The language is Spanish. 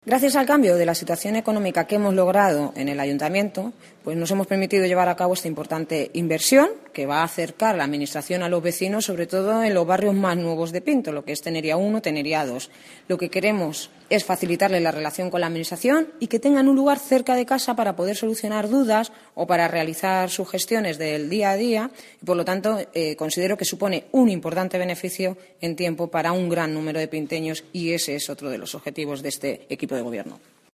Gracias al cambio de la situación económica que hemos logrado en el Ayuntamiento, pues nos hemos permitido llevar a cabo esta importante inversión que va a acercar la Administración a los vecinos, sobre todo en los barrios más nuevos de Pinto, lo que es Tenería 1, Tenería 2. Lo que queremos es facilitarles la relación con la Administración y que tengan un lugar cerca de casa para poder solucionar dudas o para realizar sus gestiones del día a día. Y, por lo tanto, considero que supone un importante beneficio en tiempo para un gran número de pinteños y ese es otro de los objetivos de este equipo de Gobierno.